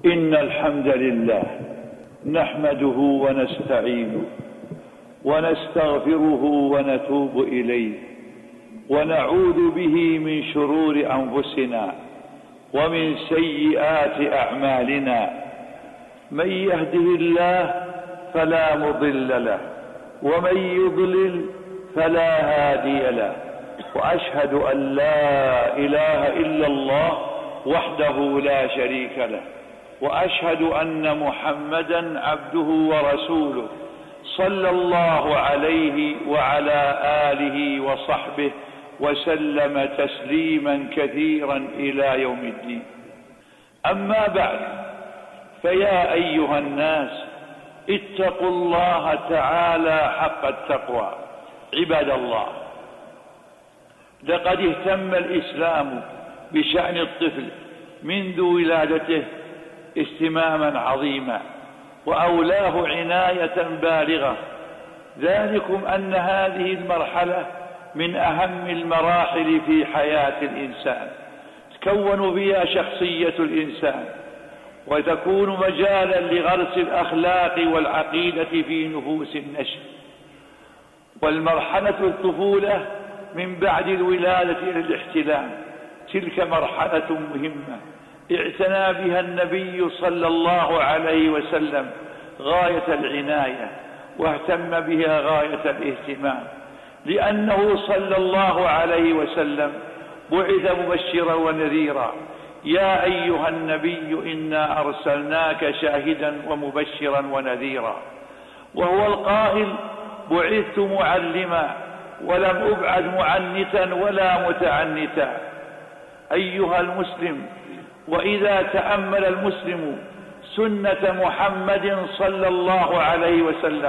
إن الحمد لله نحمده ونستعينه ونستغفره ونتوب إليه ونعوذ به من شرور أنفسنا ومن سيئات أعمالنا. من يهده الله فلا مضل له ومن يضلل فلا هادي له، وأشهد أن لا إله إلا الله وحده لا شريك له، وأشهد أن محمدا عبده ورسوله صلى الله عليه وعلى آله وصحبه وسلم تسليما كثيرا إلى يوم الدين. أما بعد، فيا أيها الناس اتقوا الله تعالى حق التقوى. عباد الله، لقد اهتم الإسلام بشأن الطفل منذ ولادته اهتماما عظيما وأولاه عناية بالغة، ذلكم أن هذه المرحلة من أهم المراحل في حياة الإنسان، تكون فيها شخصية الإنسان وتكون مجالا لغرس الأخلاق والعقيدة في نفوس النشء. والمرحلة الطفولة من بعد الولادة إلى الاحتلام، تلك مرحلة مهمة اعتنى بها النبي صلى الله عليه وسلم غاية العناية واهتم بها غاية الاهتمام، لأنه صلى الله عليه وسلم بعث مبشرا ونذيرا. يا أيها النبي إنا أرسلناك شاهدا ومبشرا ونذيرا، وهو القائل بعثت معلما ولم أبعث معنتا ولا متعنتا. أيها المسلم، وإذا تأمل المسلم سنة محمد صلى الله عليه وسلم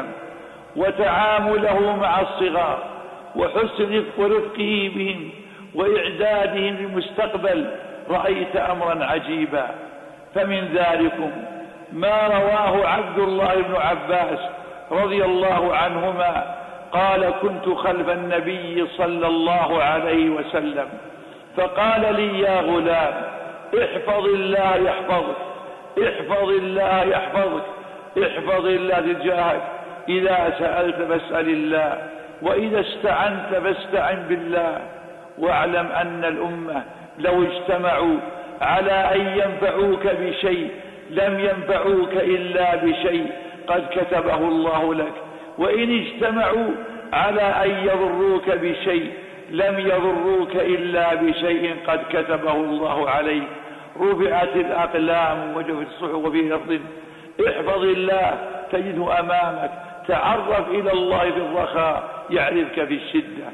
وتعامله مع الصغار وحسن رفقه بهم وإعدادهم للمستقبل، رأيت أمرا عجيبا. فمن ذلكم ما رواه عبد الله بن عباس رضي الله عنهما قال: كنت خلف النبي صلى الله عليه وسلم فقال لي: يا غلام، احفظ الله يحفظك، احفظ الله يحفظك، احفظ الله تجاهك، إذا سألت فاسأل الله، وإذا استعنت فاستعن بالله. واعلم أن الأمة لو اجتمعوا على أن ينفعوك بشيء لم ينفعوك إلا بشيء قد كتبه الله لك، وإن اجتمعوا على أن يضروك بشيء لم يضروك إلا بشيء قد كتبه الله عليك. رفعت الأقلام وجفت الصحف، وفي لفظ: احفظ الله تجده أمامك، تعرف إلى الله في الرخاء يعرفك في الشدة.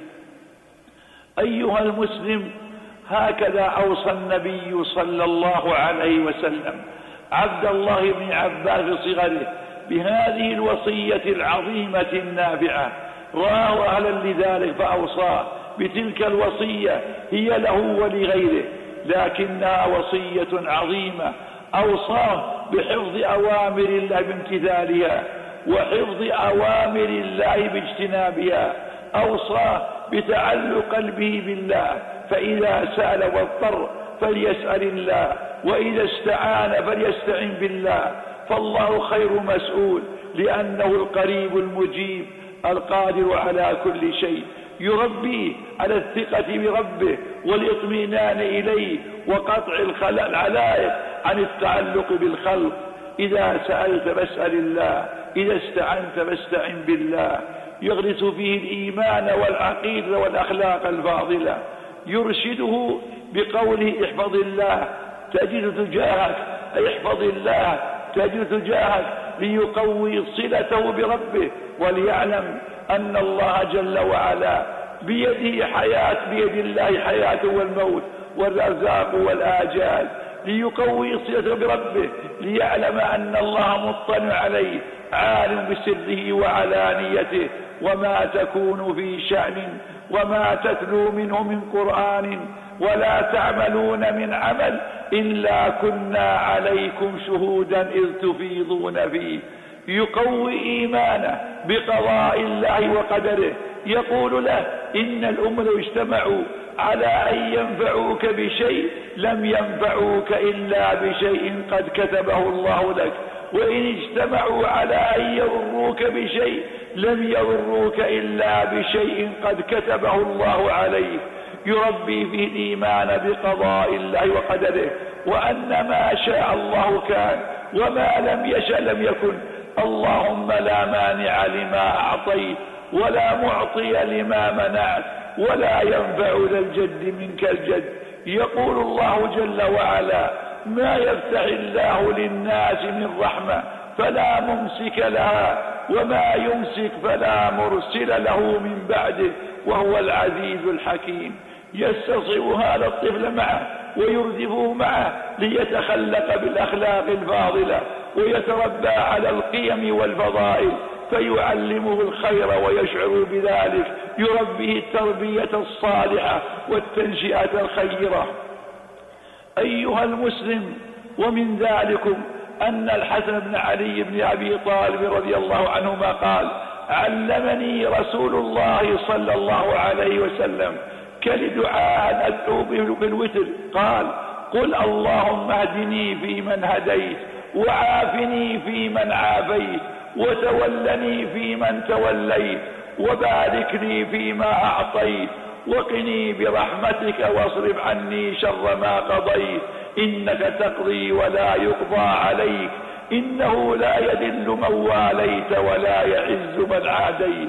أيها المسلم، هكذا أوصى النبي صلى الله عليه وسلم عبد الله بن عباس في صغره بهذه الوصية العظيمة النافعة. رأى أهلا لذلك فأوصاه بتلك الوصية، هي له ولغيره، لكنها وصية عظيمة. أوصاه بحفظ أوامر الله بامتثالها وحفظ أوامر الله باجتنابها. أوصاه بتعلق قلبه بالله، فإذا سأل واضطر فليسأل الله، وإذا استعان فليستعن بالله، فالله خير مسؤول، لأنه القريب المجيب القادر على كل شيء. يربيه على الثقة بربه والاطمئنان إليه وقطع العلائق عن التعلق بالخلق. إذا سألت فاسأل الله، إذا استعنت فاستعن بالله. يغرس فيه الإيمان والعقيدة والأخلاق الفاضلة. يرشده بقوله: احفظ الله تجد تجاهك، احفظ الله تجد تجاهك، ليقوي صلته بربه، وليعلم أن الله جل وعلا بيد الله حياة والموت والرزاق والآجال. ليقوي صلته بربه، ليعلم أن الله مطلع عليه، عالم بسره وعلانيته، وما تكون في شأن وما تتلو منه من قرآن ولا تعملون من عمل إلا كنا عليكم شهودا إذ تفيضون فيه. يقوي إيمانه بقضاء الله وقدره. يقول له: إن الأمة لو اجتمعوا على أن ينفعوك بشيء لم ينفعوك إلا بشيء قد كتبه الله لك، وإن اجتمعوا على أن يضروك بشيء لم يضروك إلا بشيء قد كتبه الله عليك. يربي فيه الإيمان بقضاء الله وقدره، وأن ما شاء الله كان وما لم يشأ لم يكن. اللهم لا مانع لما أعطيت ولا معطي لما منعت ولا ينفع ذا الجد منك الجد. يقول الله جل وعلا: ما يفتح الله للناس من رحمة فلا ممسك لها وما يمسك فلا مرسل له من بعده وهو العزيز الحكيم. يستصعب هذا الطفل معه ويردفه معه ليتخلق بالأخلاق الفاضلة ويتربى على القيم والفضائل، فيعلمه الخير ويشعر بذلك، يربيه التربية الصالحة والتنشئة الخيرة. أيها المسلم، ومن ذلكم أن الحسن بن علي بن أبي طالب رضي الله عنهما قال: علمني رسول الله صلى الله عليه وسلم كلدعاء أدعو بالوتر، قال: قل اللهم اهدني فيمن هديت وعافني فيمن عافيت وتولني فيمن توليت وبارك لي فيما أعطيت وقني برحمتك واصرف عني شر ما قضيت، إنك تقضي ولا يقضى عليك، إنه لا يذل من واليت ولا يعز من عاديت.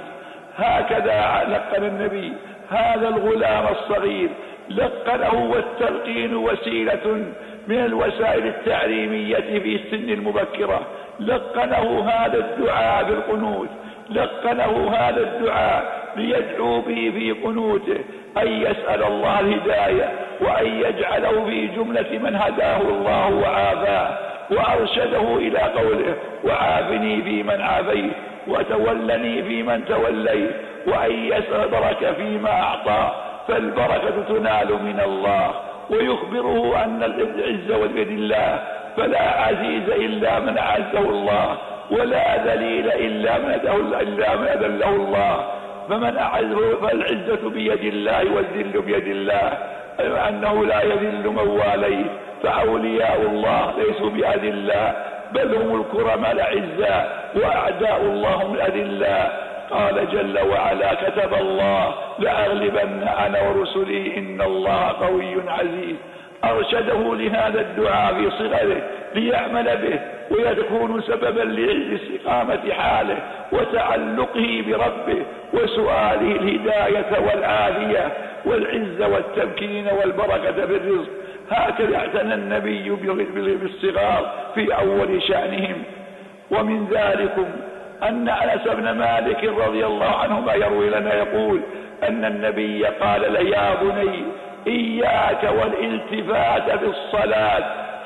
هكذا لقن النبي هذا الغلام الصغير، لقنه، والتلقين وسيلة من الوسائل التعليمية في السن المبكرة. لقنه هذا الدعاء بالقنوت، لقنه هذا الدعاء ليدعو به في قنوته أن يسأل الله الهداية وأن يجعله في جملة من هداه الله وعافاه، وأرشده إلى قوله: وعافني فيمن عافيت وتولني فيمن توليت، وأن يسأل بركة فيما أعطى، فالبركة تنال من الله. ويخبره أن العزة بيد الله، فلا عزيز إلا من أعزه الله، ولا ذليل إلا من أذله الله. فمن أعزه فالعزة بيد الله والذل بيد الله، أنه لا يذل من واليه، فأولياء الله ليسوا بأذلاء بل هم الكرماء الأعزاء، وأعداء الله هم الأذلاء. قال جل وعلا: كتب الله لأغلبن أنا ورسلي إن الله قوي عزيز. أرشده لهذا الدعاء في صغره ليعمل به ويكون سببا لاستقامة حاله وتعلقه بربه وسؤاله الهداية والعافية والعزة والتمكين والبركة بالرزق. هكذا اعتنى النبي بالصغار في أول شأنهم. ومن ذلكم أن أنس بن مالك رضي الله عنهما يروي لنا يقول أن النبي قال له: يا بني إياك والالتفات بالصلاة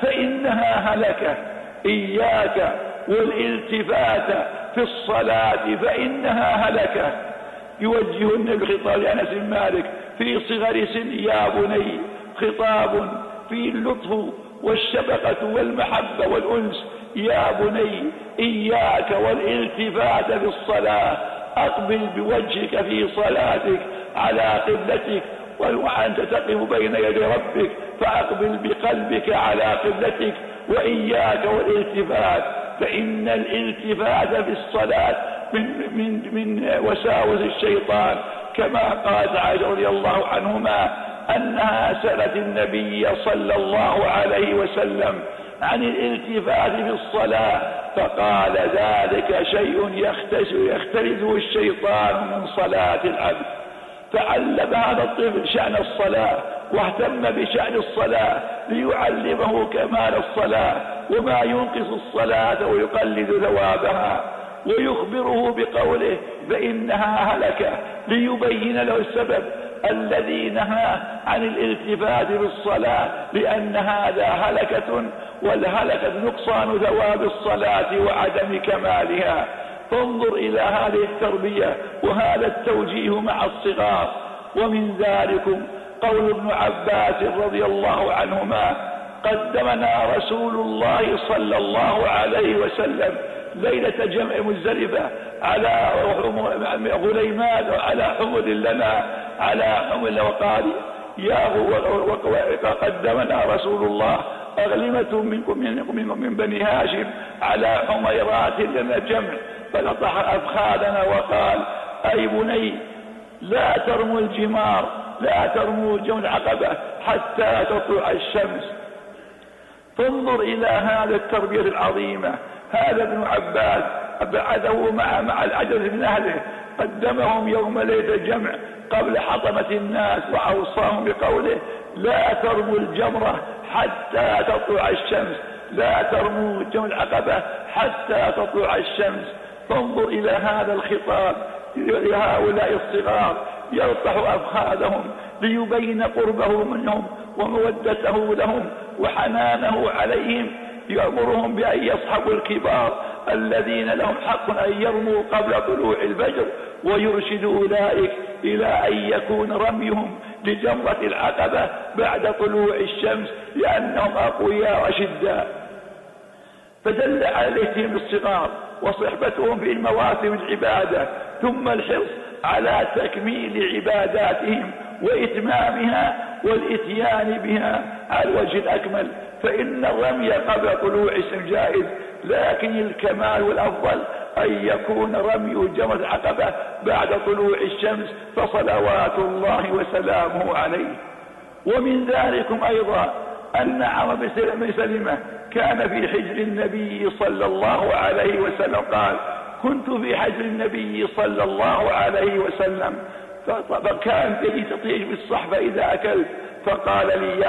فإنها هلكة، إياك والالتفات في الصلاة فإنها هلكة. يوجه النبي خطاب لأنس بن مالك في صغر سن: يا بني، خطاب فيه اللطف والشفقة والمحبة والأنس. يا بني إياك والالتفات بالصلاة، أقبل بوجهك في صلاتك على قبلتك، وأنت تقف بين يدي ربك فأقبل بقلبك على قبلتك. وإياك والالتفات، فإن الالتفات في الصلاة من وساوس الشيطان، كما قالت عائشة رضي الله عنهما أنها سألت النبي صلى الله عليه وسلم عن الالتفات في الصلاة، فقال: ذلك شيء يختلزه الشيطان من صلاة العبد. فعلم هذا الطفل شأن الصلاة واهتم بشأن الصلاة ليعلمه كمال الصلاة وما ينقص الصلاة ويقلد ثوابها، ويخبره بقوله: فإنها هلكة، ليبين له السبب الذي نهى عن الالتفات بالصلاة، لأن هذا هلكة، والهلكة نقصان ثواب الصلاة وعدم كمالها. فانظر إلى هذه التربية وهذا التوجيه مع الصغار. ومن ذلكم قول ابن عباس رضي الله عنهما: قدمنا رسول الله صلى الله عليه وسلم ليلة جمع مزدلفة على غليمان وعلى حمل لنا على حمل، وقال: قدمنا رسول الله أغلمة من بني هاشم على حميرات لنا جمع، فلطح أفخاذنا وقال: أي بني لا ترموا الجمار، لا ترموا جمع العقبة حتى تطلع الشمس. فانظر إلى هذا التربية العظيمة. هذا ابن عباس بعده مع العجز من أهله، قدمهم يوم ليلة الجمع قبل حطمة الناس، وأوصاهم بقوله: لا ترموا الجمرة حتى تطلع الشمس، لا ترموا جمع العقبة حتى تطلع الشمس. فانظر إلى هذا الخطاب لهؤلاء الصغار، يلطح أفخاذهم ليبين قربه منهم ومودته لهم وحنانه عليهم. يأمرهم بأن يصحبوا الكبار الذين لهم حق أن يرموا قبل طلوع الفجر، ويرشد أولئك إلى أن يكون رميهم لجمرة العقبة بعد طلوع الشمس، لأنهم أقوياء وشداء. فدل على الاهتمام بالصغار وصحبتهم في المواسم العبادة، ثم الحرص على تكميل عباداتهم وإتمامها والإتيان بها على الوجه الأكمل. فإن الرمي قبل طلوع الشمس جائز، لكن الكمال والأفضل أن يكون رمي جمرة العقبة بعد طلوع الشمس، فصلوات الله وسلامه عليه. ومن ذلكم أيضا أن عمرو بن سلمة كان في حجر النبي صلى الله عليه وسلم، قال: كنت في حجر النبي صلى الله عليه وسلم، فكان يدي تطيش بالصحبة إذا أكلت، فقال لي: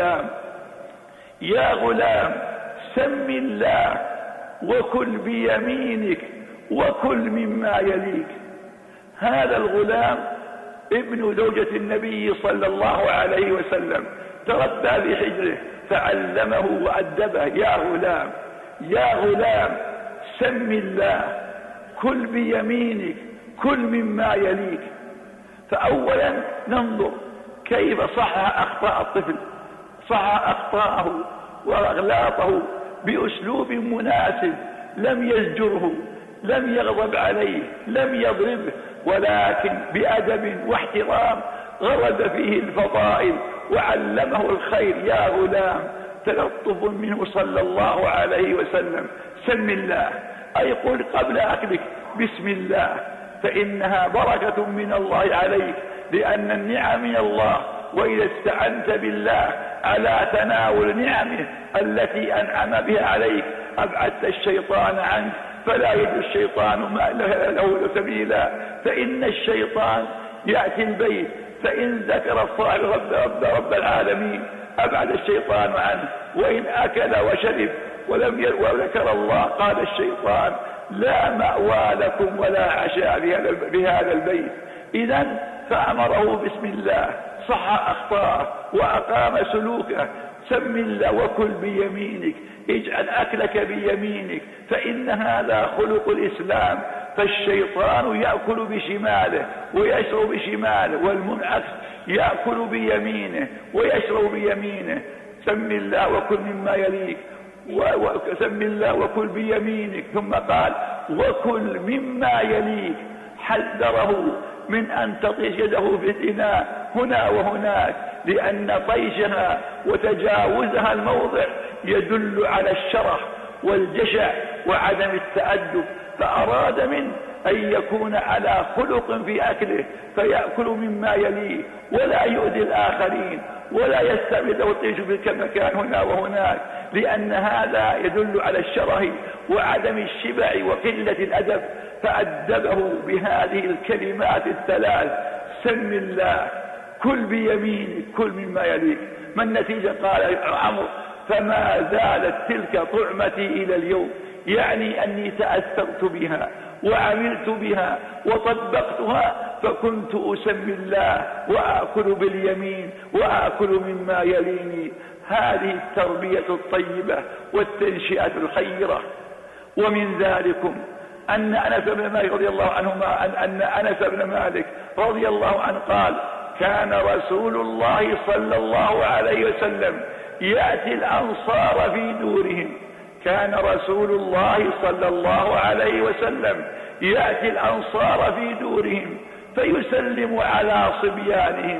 يا غلام سم الله وكل بيمينك وكل مما يليك. هذا الغلام ابن زوجة النبي صلى الله عليه وسلم تربى في حجره فعلمه وأدبه: يا غلام سم الله، كل بيمينك، كل مما يليك. فأولا ننظر كيف صحح أخطاء الطفل، صحح أخطاءه وأغلاطه بأسلوب مناسب، لم يزجره، لم يغضب عليه، لم يضربه، ولكن بأدب واحترام غرد فيه الفضائل وعلمه الخير. يا غلام، تلطف منه صلى الله عليه وسلم: سم الله، أي قل قبل أكلك بسم الله، فإنها بركة من الله عليك، لأن النعم من الله، وإذا استعنت بالله على تناول نعمه التي أنعم بها عليك أبعدت الشيطان عنك، فلا يجد الشيطان ما له سبيلا. فإن الشيطان يأتي البيت، فإن ذكر الصاحب رب العالمين أبعد الشيطان عنه، وإن أكل وشرب وذكر الله قال الشيطان: لا مأوى لكم ولا عشاء بهذا البيت. إذن فأمره بسم الله، صح أخطاءه وأقام سلوكه. سم الله وكل بيمينك، اجعل أكلك بيمينك، فإن هذا خلق الإسلام. فالشيطان يأكل بشماله ويشرب بشماله، والمنعكس يأكل بيمينه ويشرب بيمينه. سم الله وكل مما يليك، وسم الله وكل بيمينك. ثم قال: وكل مما يليك، حذره من أن تطيش يده في الإناء هنا وهناك، لأن طيشها وتجاوزها الموضع يدل على الشرح والجشع وعدم التأدب. فأراد منه أن يكون على خلق في أكله، فيأكل مما يليه ولا يؤذي الآخرين ولا يستعمل ويطيش في مكان هنا وهناك، لأن هذا يدل على الشره وعدم الشبع وقلة الأدب. فأدبه بهذه الكلمات الثلاث: سم الله، كل بيمينك، كل مما يليك. ما النتيجة؟ قال عمرو: فما زالت تلك طعمتي إلى اليوم، يعني أني تأثرت بها وعملت بها وطبقتها، فكنت أسمي الله وأكل باليمين وأكل مما يليني. هذه التربية الطيبة والتنشئة الخيرة. ومن ذلكم أن أنس بن مالك رضي الله عنهما أن أنس بن مالك رضي الله عنه قال: كان رسول الله صلى الله عليه وسلم يأتي الأنصار في دورهم. كان رسول الله صلى الله عليه وسلم يأتي الأنصار في دورهم، فيسلم على صبيانهم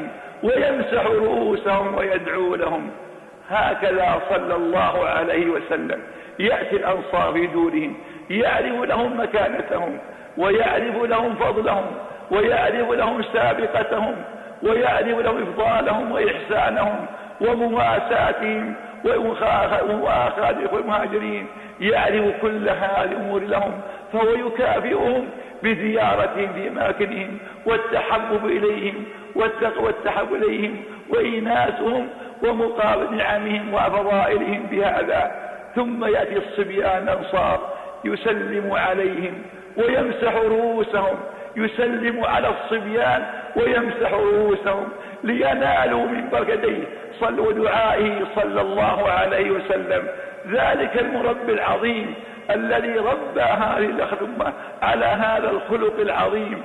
ويمسح رؤوسهم ويدعو لهم. هكذا صلى الله عليه وسلم يأتي الأنصار في دورهم، يعرف لهم مكانتهم، ويعرف لهم فضلهم، ويعرف لهم سابقتهم، ويعرف لهم إفضالهم وإحسانهم ومواساتهم ومؤاخاة المهاجرين، يعرف كل هذه الأمور لهم، فهو يكافئهم بزيارتهم في أماكنهم والتحبب إليهم والتحب إليهم وإيناسهم ومقابل نعمهم وفضائلهم بهذا. ثم يأتي الصبيان الأنصار يسلم عليهم ويمسح رؤوسهم، يسلم على الصبيان ويمسح رؤوسهم لينالوا من بركته ودعائه صلى الله عليه وسلم. ذلك المربي العظيم الذي ربى هذه الأمة على هذا الخلق العظيم،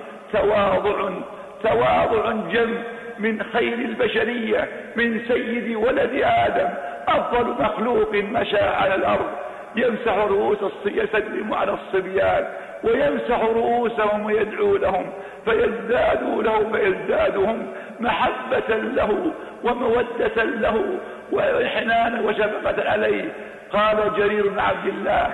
تواضع جم من خير البشرية، من سيد ولد آدم، أفضل مخلوق مشى على الأرض، يمسح رؤوس يسلم على الصبيان ويمسح رؤوسهم ويدعو لهم فيزدادهم محبة له ومودة له وإحنانا وشفقة عليه. قال جرير بن عبد الله،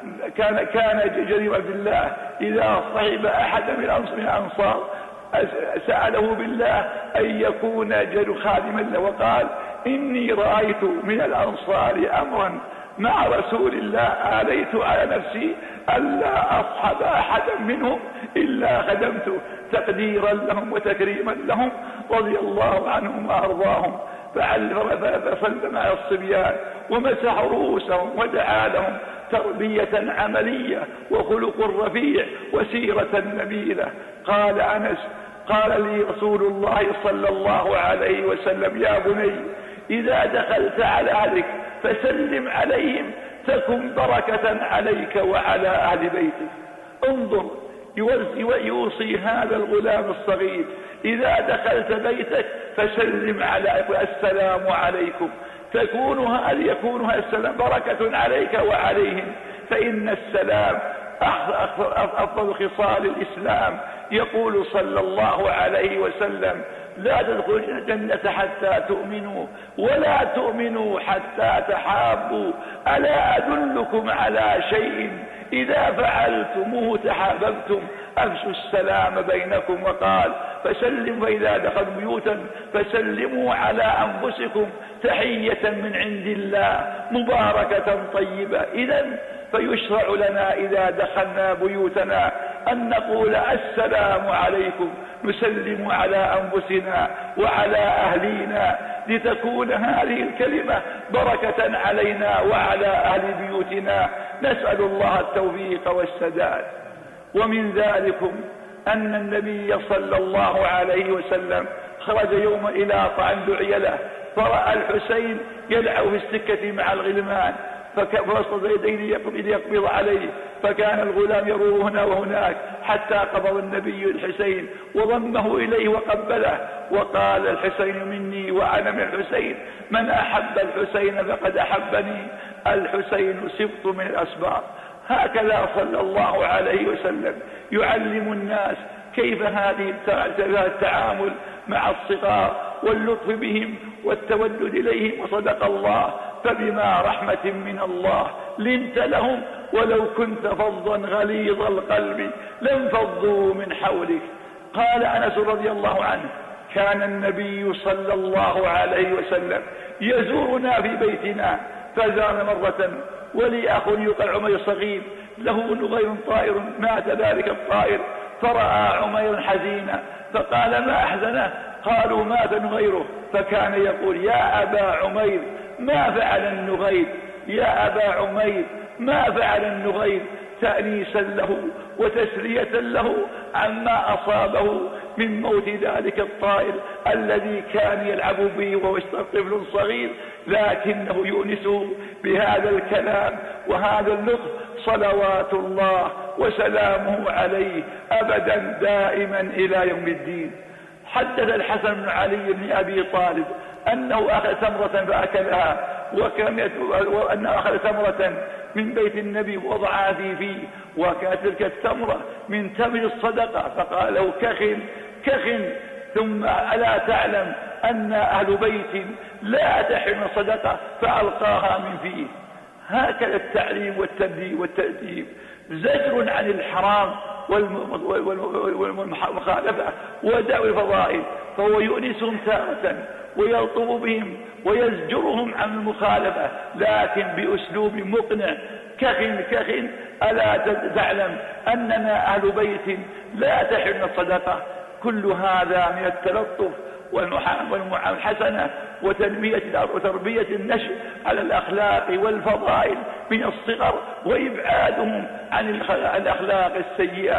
كان جرير بن عبد الله إذا صحب أحد من الأنصار سأله بالله أن يكون جرير خادما له، وقال إني رأيت من الأنصار أمرا مع رسول الله آليت على نفسي ألا أصحب أحدا منهم إلا خدمته، تقديرا لهم وتكريما لهم رضي الله عنهم وأرضاهم. فسلم على الصبيان ومسح رؤوسهم ودعا لهم تربية عملية وخلق رفيع وسيرة نبيلة. قال أنس قال لي رسول الله صلى الله عليه وسلم يا بني إذا دخلت على أهلك فسلم عليهم تكن بركة عليك وعلى أهل بيتك. انظر يوصي هذا الغلام الصغير إذا دخلت بيتك فسلم على السلام عليكم، يكون هذا السلام بركة عليك وعليهم، فإن السلام أفضل خصال الإسلام. يقول صلى الله عليه وسلم لا تدخلوا الجنة حتى تؤمنوا ولا تؤمنوا حتى تحابوا، ألا أدلكم على شيء إذا فعلتموه تحاببتم، أفشوا السلام بينكم. وقال فسلم فإذا دخلوا بيوتا فسلموا على أنفسكم تحية من عند الله مباركة طيبة. إذن فيشرع لنا إذا دخلنا بيوتنا أن نقول السلام عليكم، نسلم على أنفسنا وعلى أهلينا لتكون هذه الكلمة بركة علينا وعلى أهل بيوتنا. نسأل الله التوفيق والسداد. ومن ذلكم أن النبي صلى الله عليه وسلم خرج يوم إلى طعن دعي له، فرأى الحسين يلعب في السكة مع الغلمان، فوسط يديه يقبض عليه، فكان الغلام يروه هنا وهناك حتى قبض النبي الحسين وضمه إليه وقبله، وقال الحسين مني وأنا من الحسين، من أحب الحسين فقد أحبني، الحسين سبط من الأسباط. هكذا صلى الله عليه وسلم يعلم الناس كيف هذه التعامل مع الصغار واللطف بهم والتودد إليهم. وصدق الله فبما رحمة من الله لنت لهم ولو كنت فظا غليظ القلب لانفضوا من حولك. قال أنس رضي الله عنه كان النبي صلى الله عليه وسلم يزورنا في بيتنا، فزارنا مرة ولي أخ يقال عمير صغير له نغير طائر، مات ذلك الطائر، فرأى عمير حزينا فقال ما أحزنه؟ قالوا مات نغيره، فكان يقول يا أبا عمير ما فعل النغير، يا أبا عمير ما فعل النغير، تأنيسا له وتسلية له عما أصابه من موت ذلك الطائر الذي كان يلعب به وهو طفل صغير، لكنه يؤنسه بهذا الكلام وهذا اللطف صلوات الله وسلامه عليه أبدا دائما إلى يوم الدين. حدث الحسن بن علي بن أبي طالب أنه أخذ تمرة فأكلها، وأنه أخذ تمرة من بيت النبي ووضعها فيه، وكانت تلك التمرة من تمر الصدقة، فقال له كخن ثم ألا تعلم أن أهل بيت لا تحرم الصدقة فألقاها من فيه. هكذا التعليم والتأديب زجر عن الحرام والمخالفة ودعوى الفضائل، فهو يؤنسهم تارة ويلطف بهم ويزجرهم عن المخالفة، لكن بأسلوب مقنع كخ ألا تعلم أننا أهل بيت لا تحرم الصدقة. كل هذا من التلطف والمعاملة الحسنة وتربية النشء على الأخلاق والفضائل من الصغر وإبعادهم عن الأخلاق السيئة.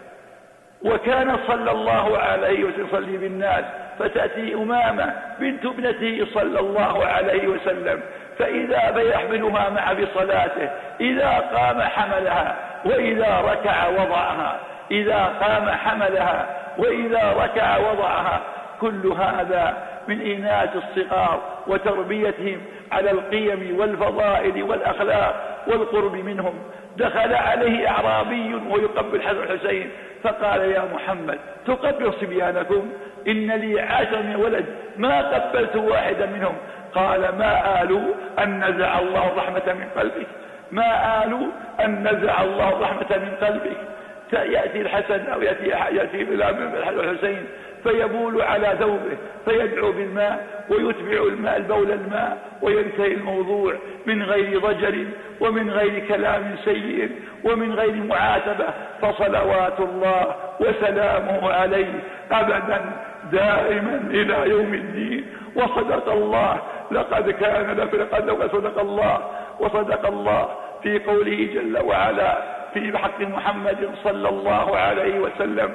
وكان صلى الله عليه وسلم يصلي بالناس، فتأتي أمامة بنت ابنته صلى الله عليه وسلم، فإذا بيحملها مع بصلاته، إذا قام حملها وإذا ركع وضعها، إذا قام حملها وإذا ركع وضعها. كل هذا من إناث الصغار وتربيتهم على القيم والفضائل والأخلاق والقرب منهم. دخل عليه أعرابي ويقبل حسن الحسين فقال: يا محمد تقبل صبيانكم؟ إن لي 10 من ولد ما قبلت واحدا منهم. قال: ما آلوا أن نزع الله الرحمة من قلبك، ما آلوا أن نزع الله الرحمة من قلبك. يأتي الحسن أو يأتي الحسين فيبول على ثوبه فيدعو بالماء ويتبع الماء البول الماء وينتهي الموضوع من غير ضجر ومن غير كلام سيء ومن غير معاتبة، فصلوات الله وسلامه عليه أبدا دائما إلى يوم الدين. وصدق الله، لقد كان لقد صدق الله وصدق الله في قوله جل وعلا في حق محمد صلى الله عليه وسلم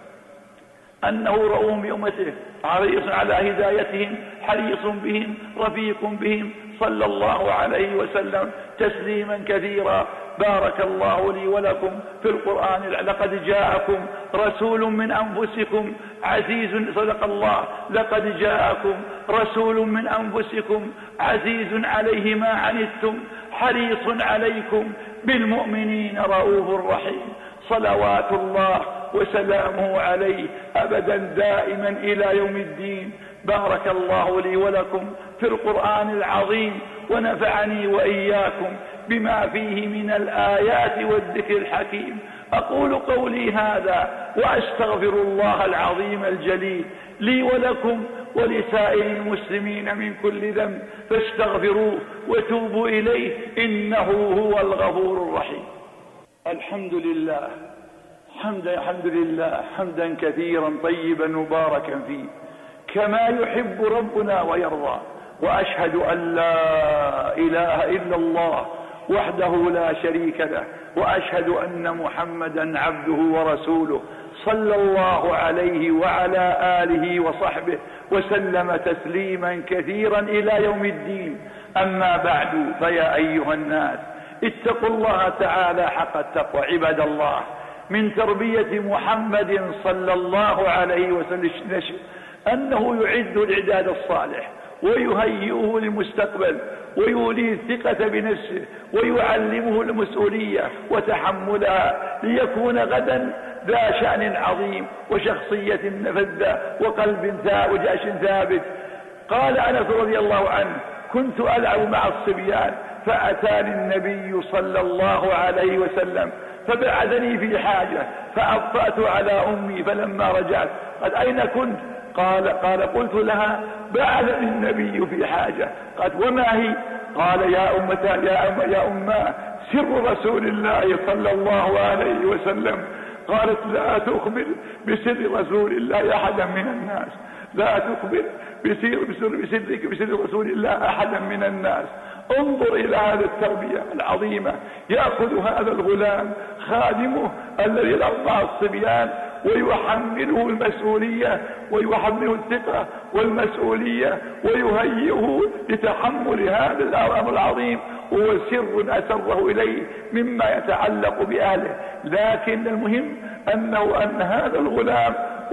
أنه رؤوف بأمته حريص على هدايتهم حريص بهم رفيق بهم صلى الله عليه وسلم تسليما كثيرا. بارك الله لي ولكم في القرآن. لقد جاءكم رسول من أنفسكم عزيز، صدق الله، لقد جاءكم رسول من أنفسكم عزيز عليه ما عنتم حريص عليكم بالمؤمنين رؤوف رحيم. صلوات الله وسلامه عليه أبدا دائما إلى يوم الدين. بارك الله لي ولكم في القرآن العظيم ونفعني وإياكم بما فيه من الآيات والذكر الحكيم. أقول قولي هذا وأستغفر الله العظيم الجليل لي ولكم ولسائر المسلمين من كل ذنب، فاستغفروه وتوبوا إليه إنه هو الغفور الرحيم. الحمد لله الحمد لله حمدا كثيرا طيبا مباركا فيه كما يحب ربنا ويرضى. وأشهد أن لا إله إلا الله وحده لا شريك له، وأشهد أن محمدا عبده ورسوله صلى الله عليه وعلى آله وصحبه وسلم تسليما كثيرا إلى يوم الدين. أما بعد، فيا أيها الناس اتقوا الله تعالى حق التقوى. عباد الله، من تربية محمد صلى الله عليه وسلم أنه يعد الإعداد الصالح ويهيئه للمستقبل ويوليه الثقة بنفسه ويعلمه المسؤولية وتحملها ليكون غدا ذا شأن عظيم وشخصية فذة وقلب وجأش ثابت. قال أنس رضي الله عنه: كنت ألعب مع الصبيان فأتاني النبي صلى الله عليه وسلم فبعثني في حاجة فأبطأت على أمي، فلما رجعت قال: أين كنت؟ قال قلت لها: بعثني النبي في حاجة. قالت: وما هي؟ قال: يا أماه سر رسول الله صلى الله عليه وسلم. قالت: لا تخبر بسر رسول الله أحدا من الناس، لا تخبر بسر رسول الله أحدا من الناس. انظر إلى هذه التربية العظيمة. يأخذ هذا الغلام خادمه الذي ربى الصبيان ويحمله المسؤولية ويحمله الثقة والمسؤولية ويهيئه لتحمل هذا الأمر العظيم، وهو سر أسره إليه مما يتعلق بأهله. لكن المهم أن هذا الغلام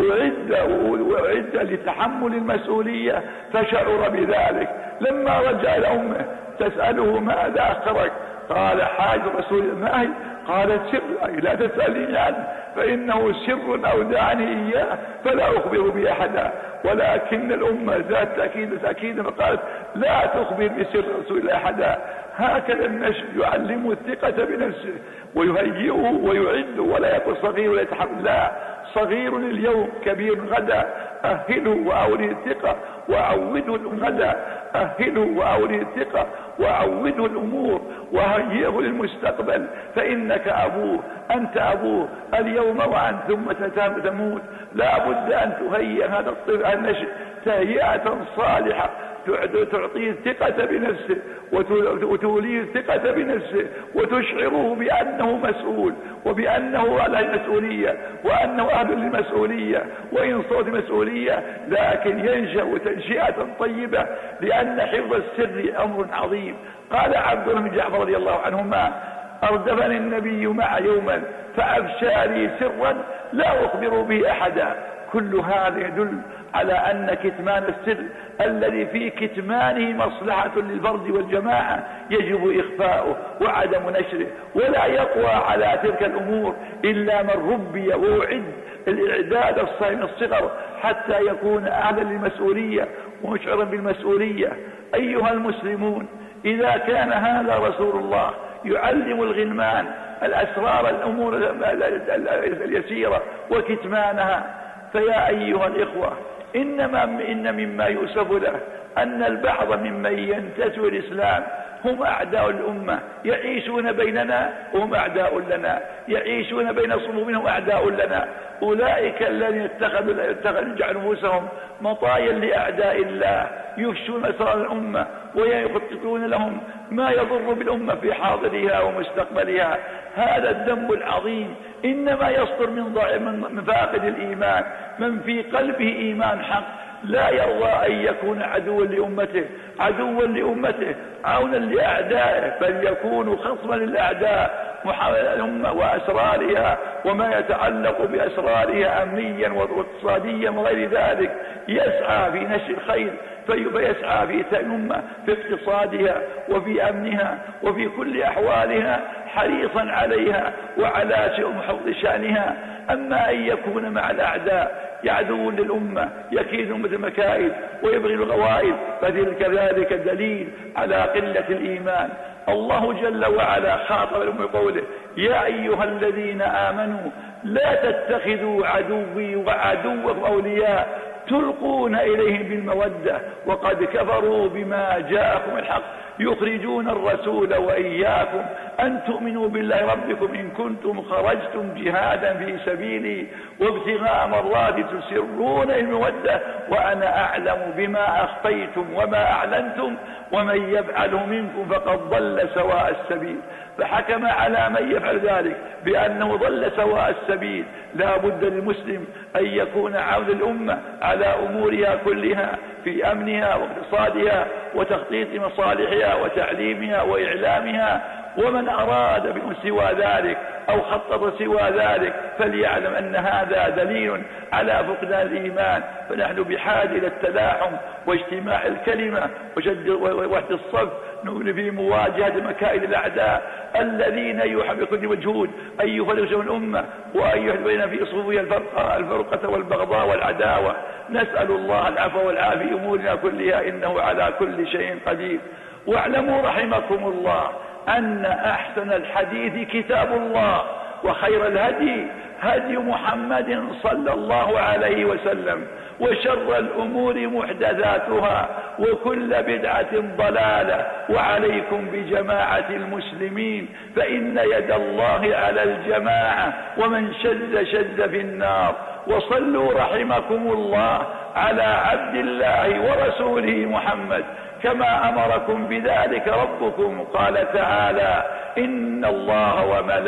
أعد لتحمل المسؤولية، فشعر بذلك. لما رجع إلى أمه تسأله: ماذا أخرك؟ قال حاج رسول ما هي؟ قال سر، أي لا تسألني عنه فإنه سر أودعني إياه فلا أخبر به أحدا. ولكن الأمة ذات تأكيد فقالت لا تخبر بسر رسول الله أحدا. هكذا النشء يعلم الثقة بنفسه ويهيئه ويعده، ولا يكون صغير ولا يتحمل، لا، صغير اليوم كبير غدا، أهله وأولي الثقة وأعوده غدا، أهله وأولي الثقة وأعوده الأمور وهيئه للمستقبل، فإنك أبوه، أنت أبوه اليوم وأنت ثم تموت. لا بد أن تهيئ هذا الطفل النشء تهيئة صالحة تعطيه الثقة بنفسه وتوليه الثقة بنفسه وتشعره بأنه مسؤول وبأنه على المسؤولية وأنه أهل للمسؤولية وإن صوت مسؤولية، لكن ينشأ تنشئة طيبة، لأن حفظ السر أمر عظيم. قال عبد الله بن جعفر رضي الله عنهما: أردفني النبي مع يوما فأفشى لي سرا لا أخبر به أحدا. كل هذا يدل على أن كتمان السر الذي في كتمانه مصلحة للفرد والجماعة يجب إخفاؤه وعدم نشره، ولا يقوى على تلك الأمور إلا من ربي وأعد الإعداد الصحيح من الصغر حتى يكون أهلا للمسؤولية ومشعرا بالمسؤولية. أيها المسلمون، إذا كان هذا رسول الله يعلم الغلمان الأسرار الأمور اليسيرة وكتمانها، فيا أيها الإخوة، إن مما يؤسف له أن البعض ممن ينتسب الإسلام هم أعداء الأمة، يعيشون بيننا وهم أعداء لنا، يعيشون بين صفوفهم أعداء لنا. أولئك الذين جعلوا أنفسهم مطايا لأعداء الله، يفشون أسرار الأمة ويخططون لهم ما يضر بالأمة في حاضرها ومستقبلها. هذا الذنب العظيم إنما يصدر من فاقد الإيمان، من في قلبه إيمان حق لا يرضى أن يكون عدوا لأمته عونا لأعدائه، بل يكون خصما للأعداء محاولة الأمة وأسرارها وما يتعلق بأسرارها أمنيا واقتصاديا وغير ذلك، يسعى في نشر الخير فيسعى في الأمة في اقتصادها وفي أمنها وفي كل أحوالها حريصا عليها وعلى حفظ شأنها. أما أن يكون مع الأعداء يعدون للأمة يكيدون مثل المكائد ويبغي الغوائد، ذلك دليل على قلة الإيمان. الله جل وعلا خاطب الأمة بقوله: يا أيها الذين آمنوا لا تتخذوا عدوي وعدوكم أولياء تلقون إليهم بالمودة وقد كفروا بما جاءكم الحق يخرجون الرسول وإياكم أن تؤمنوا بالله ربكم إن كنتم خرجتم جهادا في سبيلي وابتغاء مرضاتي تسرون المودة وأنا أعلم بما أخفيتم وما أعلنتم ومن يفعله منكم فقد ضل سواء السبيل. فحكم على من يفعل ذلك بأنه ضل سواء السبيل. لا بد للمسلم أن يكون عون الأمة على أمورها كلها في أمنها واقتصادها وتخطيط مصالحها وتعليمها وإعلامها، ومن أراد سوى ذلك أو خطط سوى ذلك فليعلم أن هذا دليل على فقدان الإيمان. فنحن بحاجة إلى التلاحم واجتماع الكلمة ووحد الصف في مواجهة مكائد الأعداء الذين يحب بكل مجهود أن يفرقوا الأمة وأن يحدث في صفوفها الفرقة والبغضاء والعداوة. نسأل الله العفو والعافية في أمورنا كلها إنه على كل شيء قدير. واعلموا رحمكم الله أن أحسن الحديث كتاب الله وخير الهدي هدي محمد صلى الله عليه وسلم وشر الأمور محدثاتها وكل بدعة ضلالة وعليكم بجماعة المسلمين فإن يد الله على الجماعة ومن شذ في النار. وصلوا رحمكم الله على عبد الله ورسوله محمد كما أمركم بذلك ربكم. قال تعالى: إن الله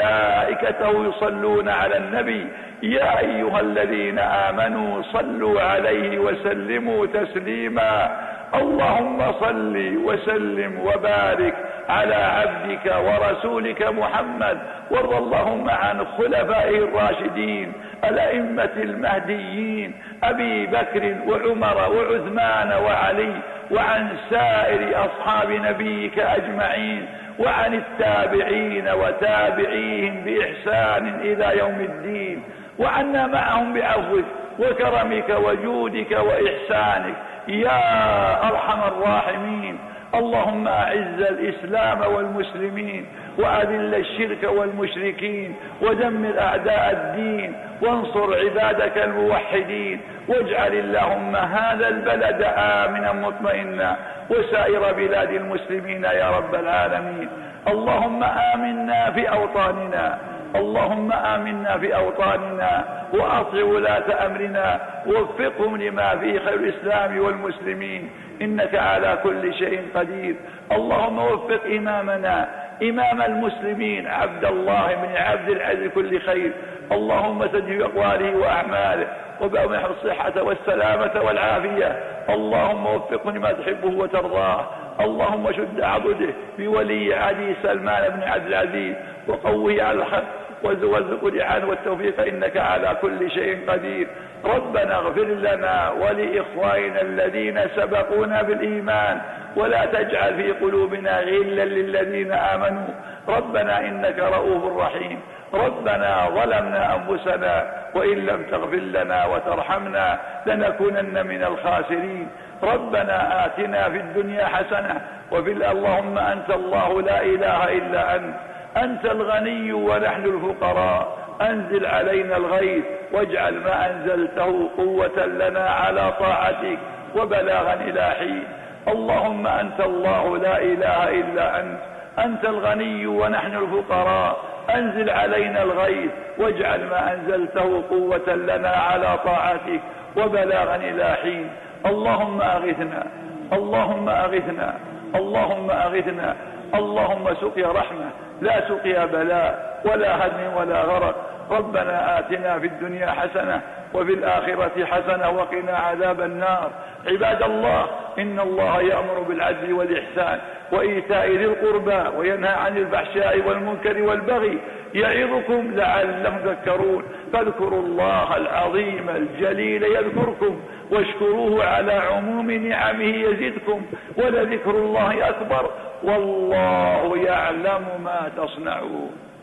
وملائكته يصلون على النبي يا أيها الذين آمنوا صلوا عليه وسلموا تسليما. اللهم صل وسلم وبارك على عبدك ورسولك محمد، وارض اللهم عن خلفائه الراشدين الأئمة المهديين أبي بكر وعمر وعثمان وعلي، وعن سائر أصحاب نبيك أجمعين، وعن التابعين وتابعيهم بإحسان إلى يوم الدين، وعنا معهم بعفوك وكرمك وجودك وإحسانك يا أرحم الراحمين. اللهم أعز الإسلام والمسلمين، وأذل الشرك والمشركين، ودمر أعداء الدين، وانصر عبادك الموحدين، واجعل اللهم هذا البلد آمنا مطمئنا، وسائر بلاد المسلمين يا رب العالمين. اللهم آمنا في أوطاننا، اللهم آمنا في أوطاننا، وأطع ولاة أمرنا، ووفقهم لما فيه خير الإسلام والمسلمين، إنك على كل شيء قدير. اللهم وفق إمامنا إمام المسلمين عبد الله بن عبد العزيز كل خير، اللهم سدد أقواله وأعماله، وبأمنح الصحة والسلامة والعافية. اللهم وفقه لما تحبه وترضاه. اللهم شد عضده بولي عهده سلمان بن عبد العزيز، وقوه على الحق، وارزقه الإعانة والتوفيق، إنك على كل شيء قدير. ربنا اغفر لنا ولإخواننا الذين سبقونا بالإيمان، ولا تجعل في قلوبنا غلا للذين آمنوا. ربنا إنك رؤوف رحيم. ربنا ظلمنا أنفسنا، وإن لم تغفر لنا وترحمنا لنكونن من الخاسرين. ربنا آتنا في الدنيا حسنة اللهم أنت الله لا إله إلا أنت الغني ونحن الفقراء. أنزل علينا الغيث، واجعل ما أنزلته قوة لنا على طاعتك وبلاغا إلى حين. اللهم أنت الله لا إله إلا أنت الغني ونحن الفقراء. أنزل علينا الغيث، واجعل ما أنزلته قوة لنا على طاعتك وبلاغا إلى حين. اللهم أغثنا، اللهم أغثنا، اللهم أغثنا. اللهم سقيا رحمة لا سقيا بلاء ولا هدم ولا غرق. ربنا آتنا في الدنيا حسنة وفي الآخرة حسنة وقنا عذاب النار. عباد الله، إن الله يأمر بالعدل والإحسان وإيتاء ذي القربى، وينهى عن الفحشاء والمنكر والبغي، يعظكم لعلكم تذكرون. فاذكروا الله العظيم الجليل يذكركم، واشكروه على عموم نعمه يزدكم، ولذكر الله أكبر، والله يعلم ما تصنعون.